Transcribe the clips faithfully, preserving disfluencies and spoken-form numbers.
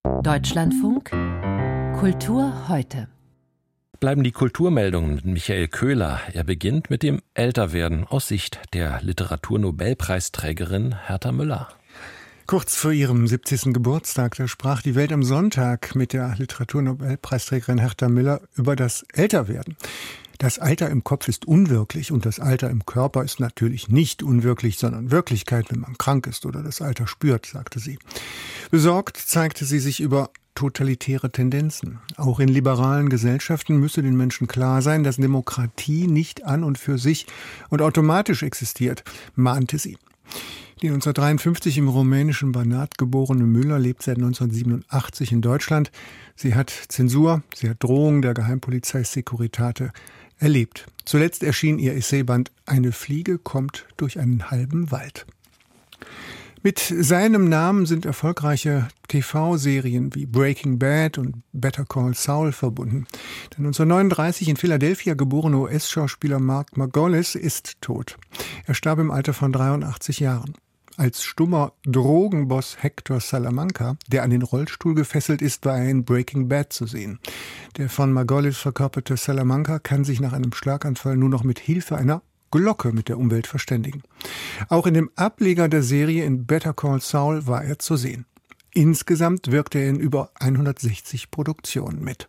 Deutschlandfunk Kultur heute. Bleiben die Kulturmeldungen mit Michael Köhler. Er beginnt mit dem Älterwerden aus Sicht der Literatur-Nobelpreisträgerin Herta Müller. Kurz vor ihrem siebzigsten Geburtstag, da sprach die Welt am Sonntag mit der Literatur-Nobelpreisträgerin Herta Müller über das Älterwerden. Das Alter im Kopf ist unwirklich und das Alter im Körper ist natürlich nicht unwirklich, sondern Wirklichkeit, wenn man krank ist oder das Alter spürt, sagte sie. Besorgt zeigte sie sich über totalitäre Tendenzen. Auch in liberalen Gesellschaften müsse den Menschen klar sein, dass Demokratie nicht an und für sich und automatisch existiert, mahnte sie. Die neunzehnhundertdreiundfünfzig im rumänischen Banat geborene Müller lebt seit neunzehnhundertsiebenundachtzig in Deutschland. Sie hat Zensur, sie hat Drohungen der Geheimpolizei Securitate erlebt. Zuletzt erschien ihr Essayband »Eine Fliege kommt durch einen halben Wald«. Mit seinem Namen sind erfolgreiche T V-Serien wie Breaking Bad und Better Call Saul verbunden. Der neunzehnhundertneununddreißig in Philadelphia geborene U S-Schauspieler Mark Margolis ist tot. Er starb im Alter von dreiundachtzig Jahren. Als stummer Drogenboss Hector Salamanca, der an den Rollstuhl gefesselt ist, war er in Breaking Bad zu sehen. Der von Margolis verkörperte Salamanca kann sich nach einem Schlaganfall nur noch mit Hilfe einer Glocke mit der Umwelt verständigen. Auch in dem Ableger der Serie in Better Call Saul war er zu sehen. Insgesamt wirkte er in über hundertsechzig Produktionen mit.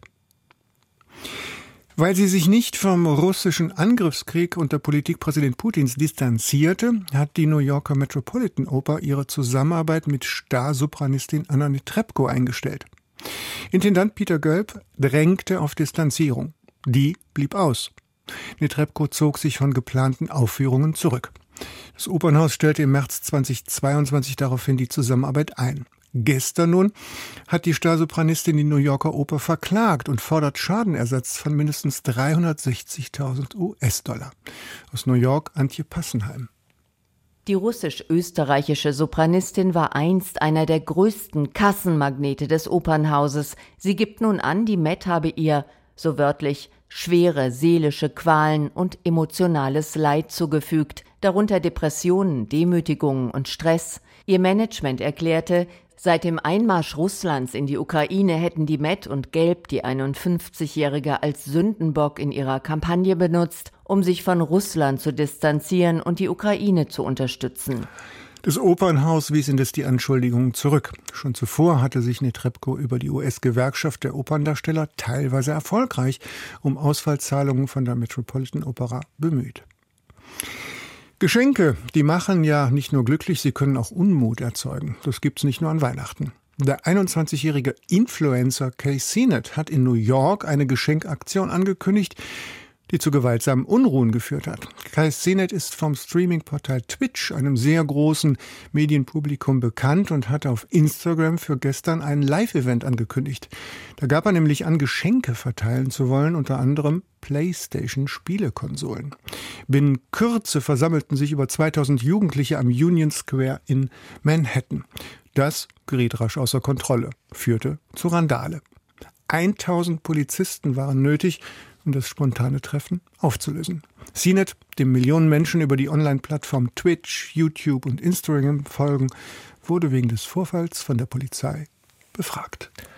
Weil sie sich nicht vom russischen Angriffskrieg unter Politik Präsident Putins distanzierte, hat die New Yorker Metropolitan Oper ihre Zusammenarbeit mit Starsopranistin Anna Netrebko eingestellt. Intendant Peter Gölb drängte auf Distanzierung. Die blieb aus. Netrebko zog sich von geplanten Aufführungen zurück. Das Opernhaus stellte im März zweitausendzweiundzwanzig daraufhin die Zusammenarbeit ein. Gestern nun hat die Starsopranistin die New Yorker Oper verklagt und fordert Schadenersatz von mindestens dreihundertsechzigtausend U S-Dollar. Aus New York Antje Passenheim. Die russisch-österreichische Sopranistin war einst einer der größten Kassenmagnete des Opernhauses. Sie gibt nun an, die Met habe ihr, so wörtlich, schwere seelische Qualen und emotionales Leid zugefügt, darunter Depressionen, Demütigungen und Stress. Ihr Management erklärte, seit dem Einmarsch Russlands in die Ukraine hätten die Met und Gelb die einundfünfzigjährige als Sündenbock in ihrer Kampagne benutzt, um sich von Russland zu distanzieren und die Ukraine zu unterstützen. Das Opernhaus wies indes die Anschuldigungen zurück. Schon zuvor hatte sich Netrebko über die U S-Gewerkschaft der Operndarsteller teilweise erfolgreich um Ausfallzahlungen von der Metropolitan Opera bemüht. Geschenke, die machen ja nicht nur glücklich, sie können auch Unmut erzeugen. Das gibt's nicht nur an Weihnachten. Der einundzwanzigjährige Influencer Kay Seenet hat in New York eine Geschenkaktion angekündigt, die zu gewaltsamen Unruhen geführt hat. Kay Seenet ist vom Streaming-Portal Twitch, einem sehr großen Medienpublikum, bekannt und hatte auf Instagram für gestern ein Live-Event angekündigt. Da gab er nämlich an, Geschenke verteilen zu wollen, unter anderem PlayStation-Spielekonsolen. Binnen Kürze versammelten sich über zweitausend Jugendliche am Union Square in Manhattan. Das geriet rasch außer Kontrolle, führte zu Randale. tausend Polizisten waren nötig, um das spontane Treffen aufzulösen. Seenet, dem Millionen Menschen über die Online-Plattform Twitch, YouTube und Instagram folgen, wurde wegen des Vorfalls von der Polizei befragt.